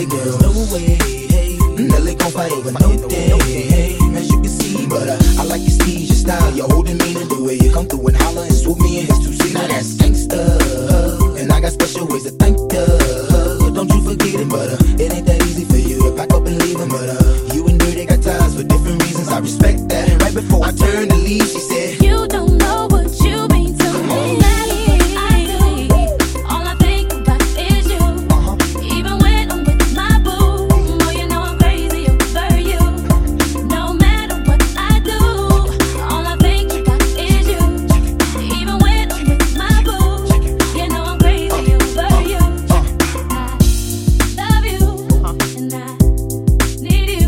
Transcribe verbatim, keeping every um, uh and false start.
girl. No way, hey, Nelly gon' fight over no day, hey, as you can see. But uh, I like your steez, your style, your holding me, and the way you come through and holler and swoop me in his two seat. Now that's gangsta, and I got special ways to thank ya. Don't you forget it, but uh,